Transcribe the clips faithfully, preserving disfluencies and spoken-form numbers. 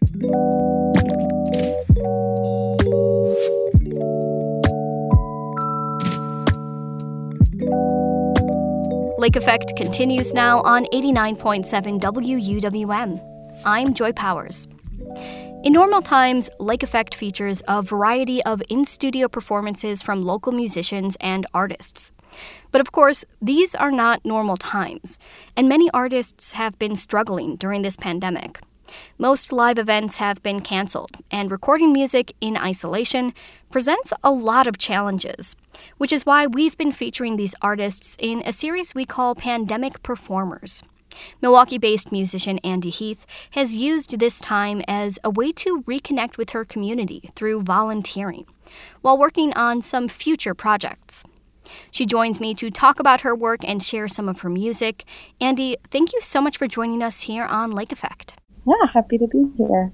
Lake Effect continues now on eighty-nine point seven W U W M. I'm Joy Powers. In normal times, Lake Effect features a variety of in-studio performances from local musicians and artists. But of course, these are not normal times, and many artists have been struggling during this pandemic. Most live events have been canceled, and recording music in isolation presents a lot of challenges, which is why we've been featuring these artists in a series we call Pandemic Performers. Milwaukee-based musician Andy Heath has used this time as a way to reconnect with her community through volunteering, while working on some future projects. She joins me to talk about her work and share some of her music. Andy, thank you so much for joining us here on Lake Effect. Yeah, happy to be here.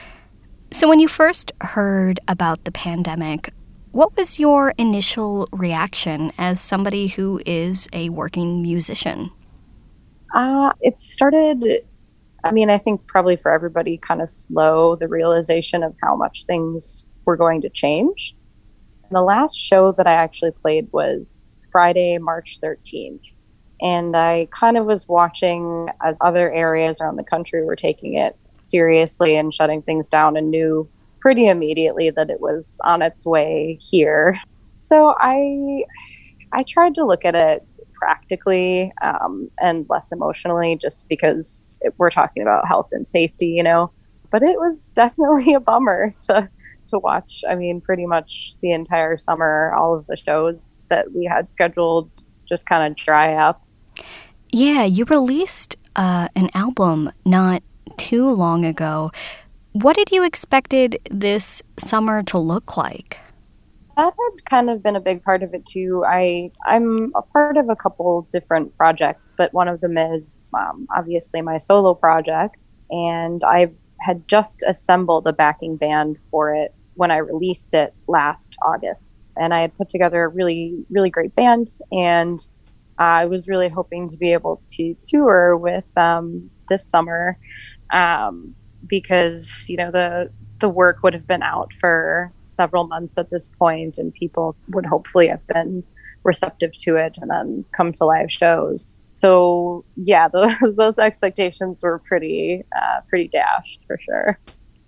So when you first heard about the pandemic, what was your initial reaction as somebody who is a working musician? Uh, it started, I mean, I think probably for everybody kind of slow, the realization of how much things were going to change. The last show that I actually played was Friday, March thirteenth. And I kind of was watching as other areas around the country were taking it seriously and shutting things down, and knew pretty immediately that it was on its way here. So I I tried to look at it practically um, and less emotionally, just because it, we're talking about health and safety, you know. But it was definitely a bummer to to watch. I mean, pretty much the entire summer, all of the shows that we had scheduled just kind of dry up. Yeah, you released uh, an album not too long ago. What did you expected this summer to look like? That had kind of been a big part of it too. I, I'm a part of a couple different projects, but one of them is um, obviously my solo project. And I had just assembled a backing band for it when I released it last August. And I had put together a really, really great band. And I was really hoping to be able to tour with them this summer um, because, you know, the the work would have been out for several months at this point, and people would hopefully have been receptive to it and then come to live shows. So, yeah, those, those expectations were pretty uh, pretty dashed for sure.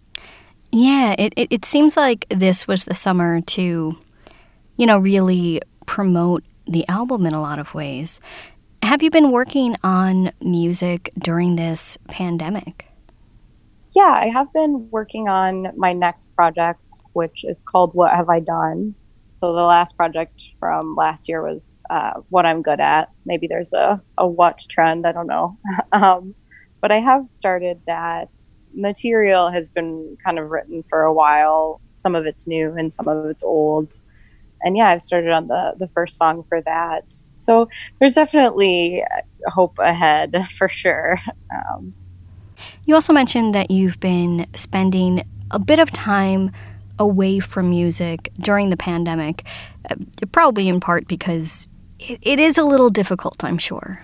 Yeah, it, it, it seems like this was the summer to, you know, really promote the album in a lot of ways. Have you been working on music during this pandemic? Yeah, I have been working on my next project, which is called What Have I Done? So the last project from last year was uh, What I'm Good At. Maybe there's a, a what trend, I don't know. um, but I have started that. Material has been kind of written for a while. Some of it's new and some of it's old. And yeah, I've started on the, the first song for that. So there's definitely hope ahead for sure. Um, you also mentioned that you've been spending a bit of time away from music during the pandemic, uh, probably in part because it, it is a little difficult, I'm sure.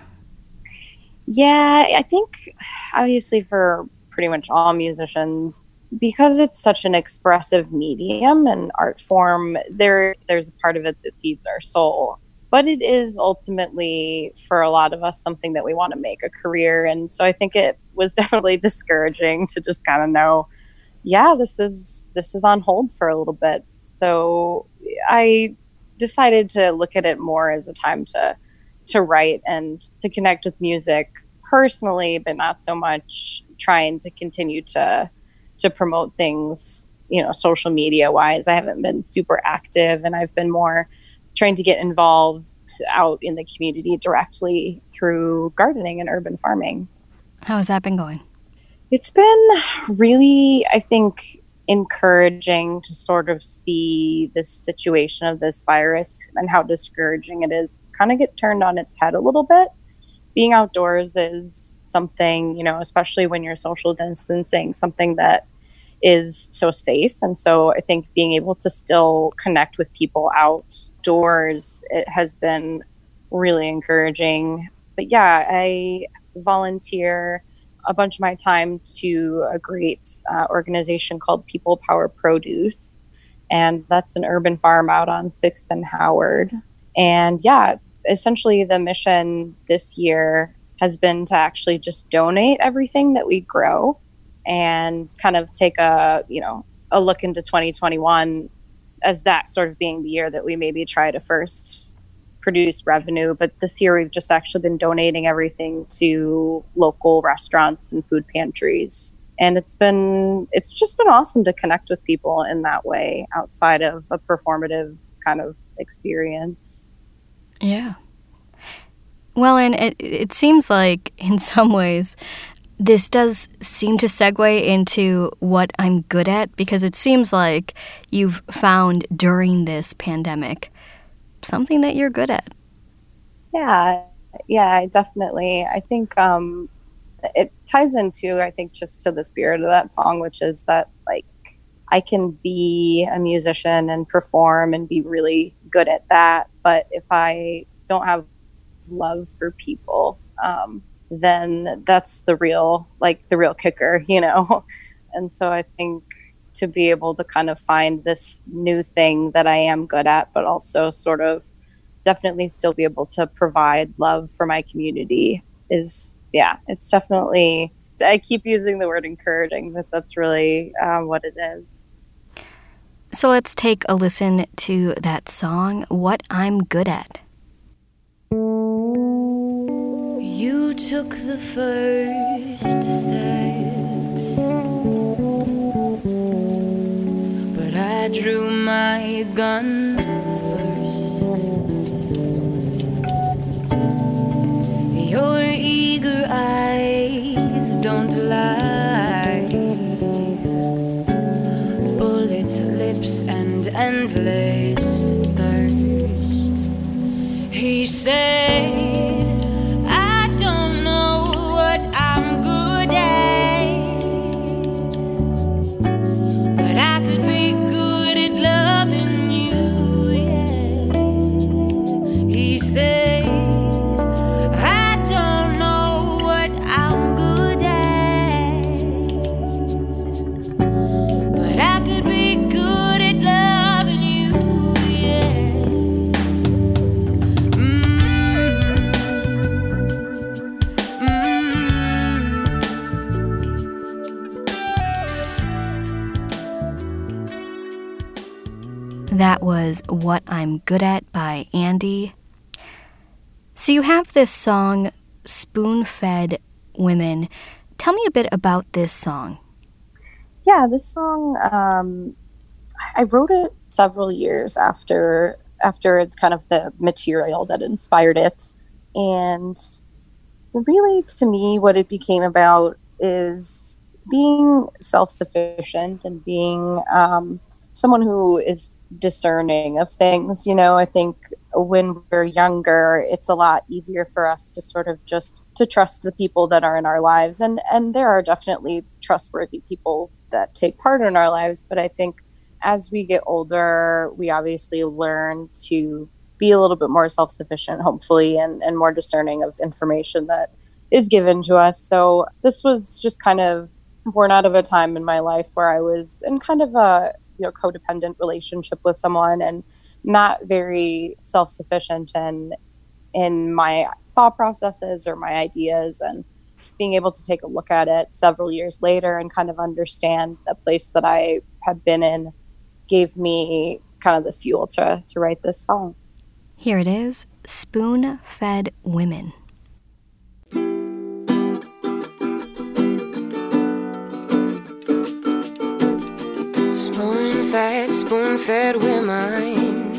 Yeah, I think obviously for pretty much all musicians, because it's such an expressive medium and art form, there there's a part of it that feeds our soul. But it is ultimately, for a lot of us, something that we want to make a career. And so I think it was definitely discouraging to just kind of know, yeah, this is this is on hold for a little bit. So I decided to look at it more as a time to to write and to connect with music personally, but not so much trying to continue to to promote things, you know, social media wise. I haven't been super active, and I've been more trying to get involved out in the community directly through gardening and urban farming. How has that been going? It's been really, I think, encouraging to sort of see this situation of this virus and how discouraging it is kind of get turned on its head a little bit. Being outdoors is something, you know, especially when you're social distancing, something that is so safe. And so I think being able to still connect with people outdoors, it has been really encouraging. But yeah, I volunteer a bunch of my time to a great uh, organization called People Power Produce. And that's an urban farm out on sixth and Howard. And yeah, essentially the mission this year has been to actually just donate everything that we grow and kind of take a, you know, a look into twenty twenty-one as that sort of being the year that we maybe try to first produce revenue. But this year we've just actually been donating everything to local restaurants and food pantries. And it's been, it's just been awesome to connect with people in that way outside of a performative kind of experience. Yeah. Well, and it, it seems like in some ways this does seem to segue into what I'm good at, because it seems like you've found during this pandemic something that you're good at. Yeah, yeah, definitely. I think um, it ties into, I think, just to the spirit of that song, which is that, like, I can be a musician and perform and be really good at that. But if I don't have love for people, um, then that's the real, like, the real kicker, you know? And so I think to be able to kind of find this new thing that I am good at, but also sort of definitely still be able to provide love for my community is, yeah, it's definitely, I keep using the word encouraging, but that's really um, what it is. So let's take a listen to that song, What I'm Good At. You took the first step, but I drew my gun first. Your eager eyes don't lie, bullet lips and endless thirst. He said, I don't know what I'm good at, but I could be good at loving you, yeah. He said, That was What I'm Good At by Andy. So you have this song, Spoon-Fed Women. Tell me a bit about this song. Yeah, this song, um, I wrote it several years after after kind of the material that inspired it. And really, to me, what it became about is being self-sufficient and being um, someone who is discerning of things. You know, I think when we're younger, it's a lot easier for us to sort of just to trust the people that are in our lives. And, and there are definitely trustworthy people that take part in our lives. But I think as we get older, we obviously learn to be a little bit more self-sufficient, hopefully, and, and more discerning of information that is given to us. So this was just kind of born out of a time in my life where I was in kind of a you know codependent relationship with someone and not very self-sufficient and in my thought processes or my ideas, and being able to take a look at it several years later and kind of understand the place that I had been in gave me kind of the fuel to to write this song. Here it is, Spoon-Fed Women. Spoon-fed, spoon-fed women.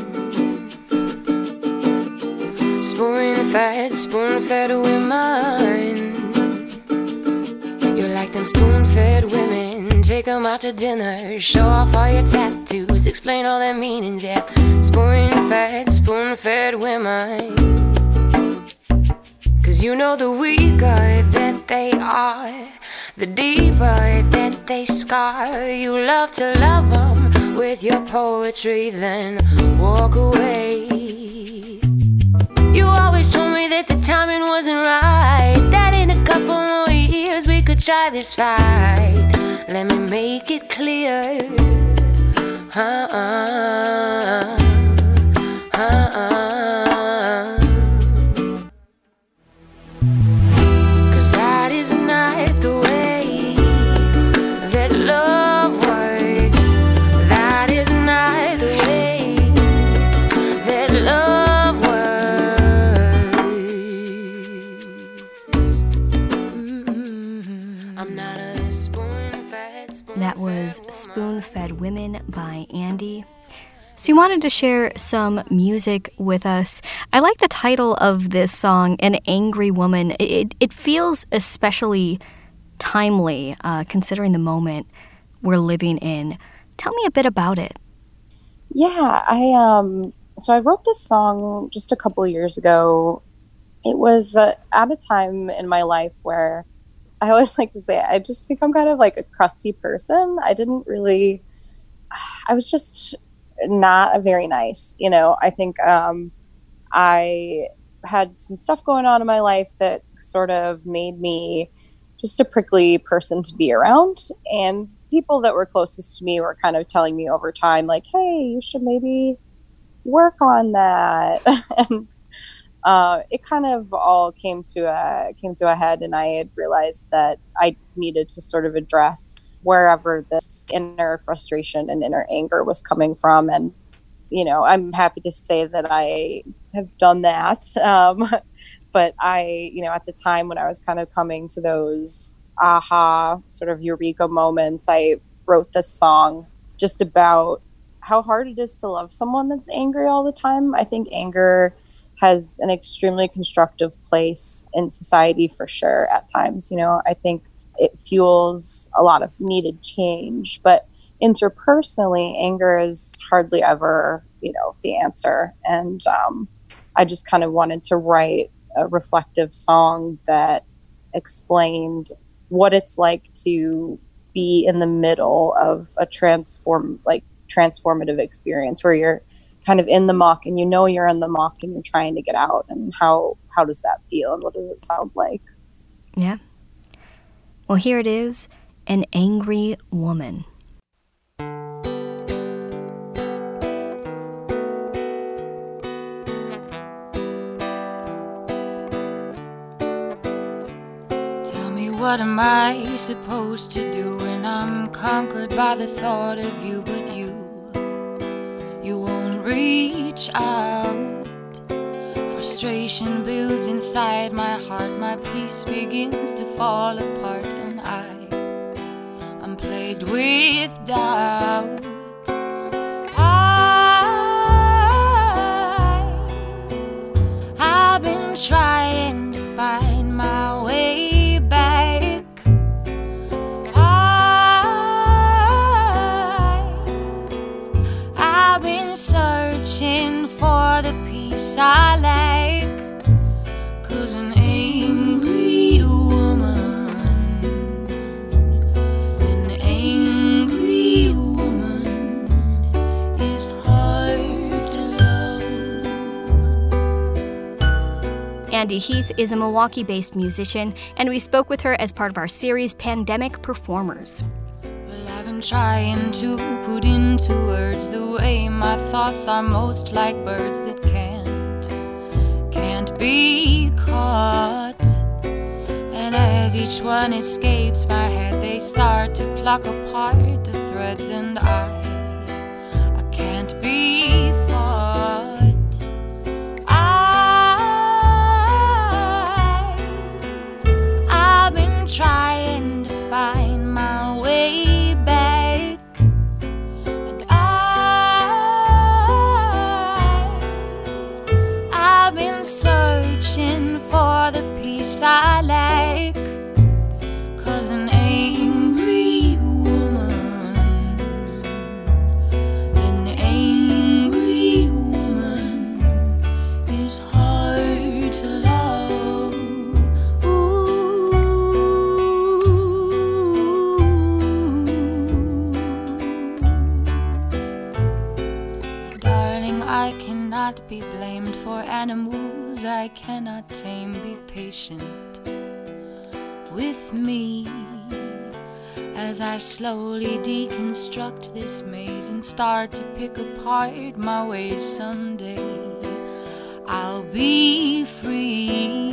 Spoon-fed, spoon-fed women. You're like them spoon-fed women. Take them out to dinner, show off all your tattoos, explain all their meanings, yeah. Spoon-fed, spoon-fed women. Cause you know the weaker that they are, the deeper that they scar. You love to love them with your poetry, then walk away. You always told me that the timing wasn't right, that in a couple more years we could try this fight. Let me make it clear. Uh-uh. Uh-uh. Cause that is not the way that love works. That is not the way that love works. Mm-hmm. I'm not a spoon-fed, spoon-fed That was Spoon-Fed Women by Andy. So you wanted to share some music with us. I like the title of this song, An Angry Woman. It, it feels especially timely, uh, considering the moment we're living in. Tell me a bit about it. Yeah, I um. So I wrote this song just a couple of years ago. It was uh, at a time in my life where I always like to say I just become kind of like a crusty person. I didn't really. I was just not a very nice, you know. I think um, I had some stuff going on in my life that sort of made me just a prickly person to be around. And people that were closest to me were kind of telling me over time, like, hey, you should maybe work on that. and uh, it kind of all came to a came to a head, and I had realized that I needed to sort of address wherever this inner frustration and inner anger was coming from. And, you know, I'm happy to say that I have done that. Um, but I, you know, at the time when I was kind of coming to those aha sort of eureka moments, I wrote this song just about how hard it is to love someone that's angry all the time. I think anger has an extremely constructive place in society for sure at times. You know, I think it fuels a lot of needed change, but interpersonally, anger is hardly ever, you know, the answer. And um, I just kind of wanted to write a reflective song that explained what it's like to be in the middle of a transform, like transformative experience where you're kind of in the muck and you know you're in the muck and you're trying to get out, and how how does that feel and what does it sound like? Yeah. Well, here it is, An Angry Woman. Tell me, what am I supposed to do when I'm conquered by the thought of you, but you, you won't reach out. Frustration builds inside my heart, my peace begins to fall apart, and I, I'm plagued with doubt. I, I've been trying to find my way back. I, I've been searching for the peace I lack. An angry woman, an angry woman is hard to love. Andy Heath is a Milwaukee-based musician, and we spoke with her as part of our series Pandemic Performers. Well, I've been trying to put into words the way my thoughts are most like birds that can't, can't be caught. And as each one escapes my head, they start to pluck apart the threads, and I, I can't be fought. I, I've been trying to find my way back, and I, I've been searching for the peace I lack. 'Cause an angry woman, an angry woman is hard to love. Ooh. Darling, I cannot be blamed for animals I cannot tame. Be patient with me as I slowly deconstruct this maze and start to pick apart my ways. Someday I'll be free.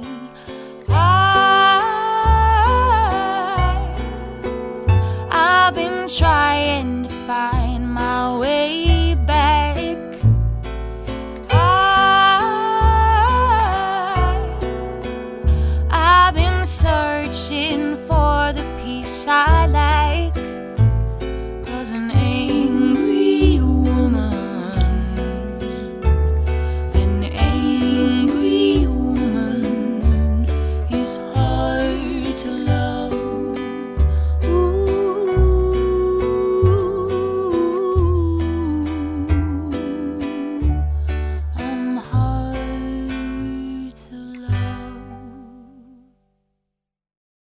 I, I've been trying to find my way back. I, I've been searching for the peace I